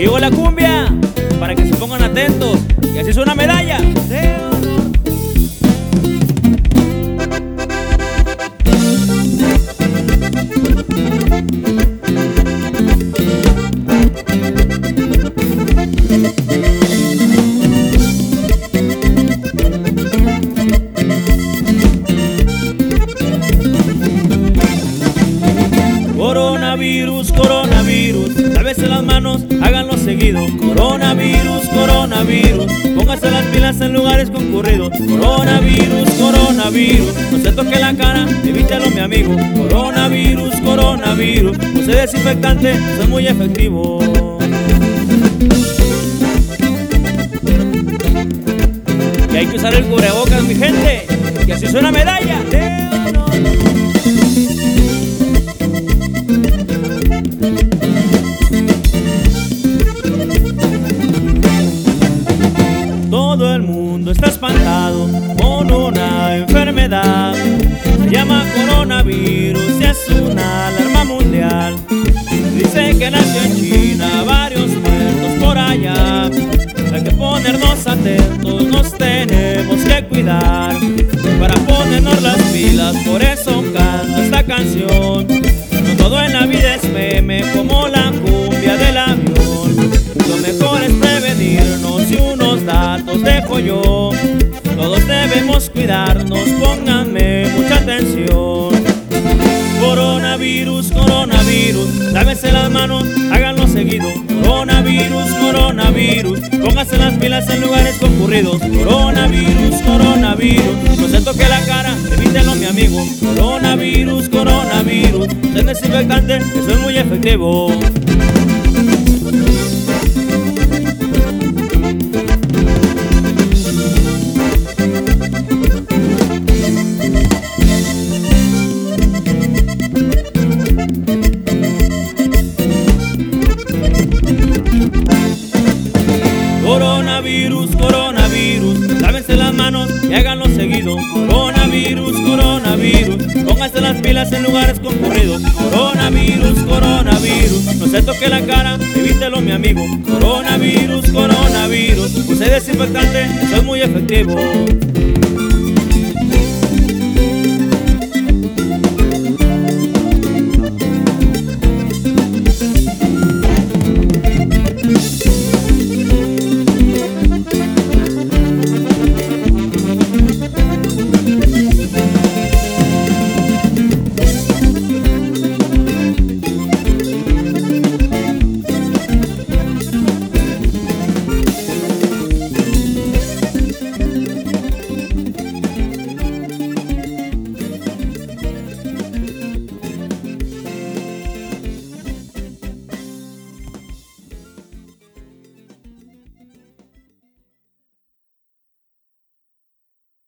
Llegó la cumbia, para que se pongan atentos. Y así suena medalla de honor. Coronavirus, coronavirus, lávese las manos, háganlo seguido. Coronavirus, coronavirus, póngase las pilas en lugares concurridos. Coronavirus, coronavirus, no se toque la cara, evítelo mi amigo. Coronavirus, coronavirus, use desinfectante, son muy efectivos. Y hay que usar el cubrebocas, mi gente, y así suena medalla de honor. Todo el mundo está espantado con una enfermedad. Se llama coronavirus y es una alarma mundial. Dice que nació en China, varios muertos por allá. Hay que ponernos atentos, nos tenemos que cuidar. Para ponernos las pilas, por eso canto esta canción. No todo en la vida es meme como la cumbia del avión. Lo mejor es prevenirnos y unos datos dejo yo. Todos debemos cuidarnos, pónganme mucha atención. Coronavirus, coronavirus, lávense las manos, háganlo seguido. Coronavirus, coronavirus, pónganse las pilas en lugares concurridos. Coronavirus, coronavirus, no se toque la cara, evítelo mi amigo. Coronavirus, coronavirus, es desinfectante, eso es muy efectivo. Coronavirus, coronavirus, lávense las manos y háganlo seguido. Coronavirus, coronavirus, pónganse las pilas en lugares concurridos. Coronavirus, coronavirus, no se toque la cara, evítelo mi amigo. Coronavirus, coronavirus, use desinfectante, eso es muy efectivo.